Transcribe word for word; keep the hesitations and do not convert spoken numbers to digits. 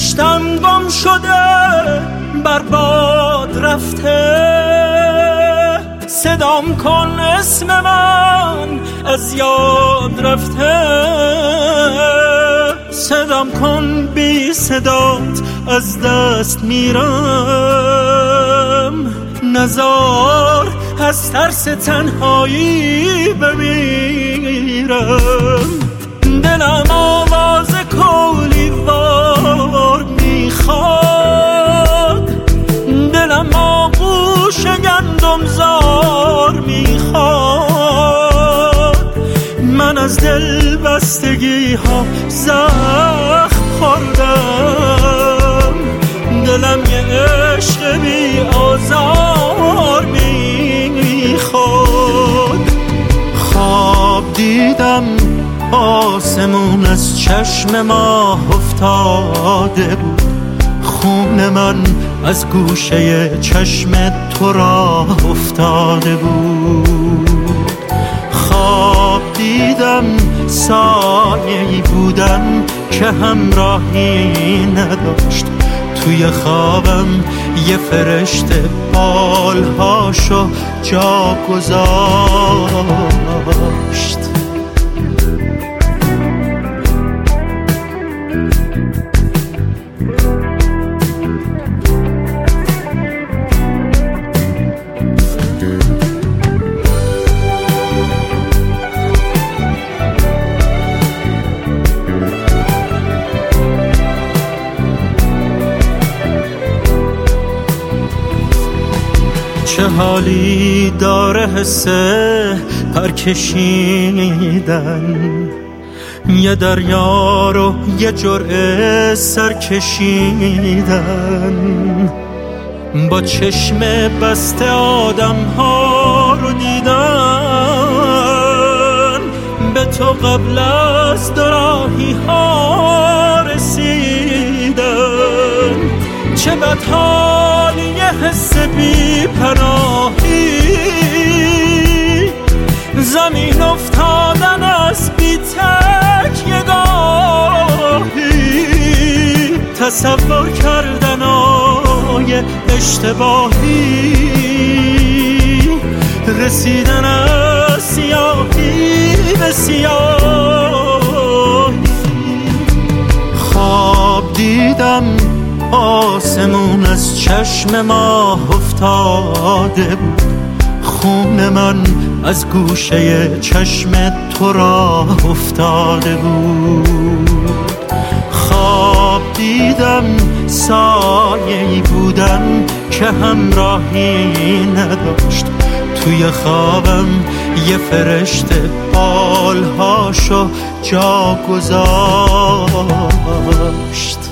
رشتم گم شده برباد رفته، صدام کن اسم من از یاد رفته، صدام کن بی صدات از دست میرم، نزار از ترس تنهایی بمیرم. دلم آواز کولی وار میخواد، دلم آغوش گندم زار میخواد، من از دل بستگی ها زخم خوردم، دلم یه عشق بی آزار میخواد. خواب دیدم آسمون از چشم ماه افتاده بود، خون من از گوشه چشم تو راه افتاده بود. خواب دیدم سایه‌ای بودم که همراهی نداشت، توی خوابم یه فرشته بالهاشو جا گذاشت. چه حالی داره حسه پرکشیدن، یه دریا رو یه جرعه سر کشیدن، با چشم بسته آدم ها رو دیدن، به تو قبل از دوراهی ها رسیدن. چه بدحالی یه حس بی پناهی، زمین افتادن از بی تک یگاهی، تصور کردن آی اشتباهی، رسیدن از سیاهی به سیاهی. خواب دیدم آسمون از چشم ماه افتاده بود، خون من از گوشه چشم تو راه افتاده بود. خواب دیدم سایه‌ای بودم که همراهی نداشت، توی خوابم یه فرشته بالهاشو جا گذاشت.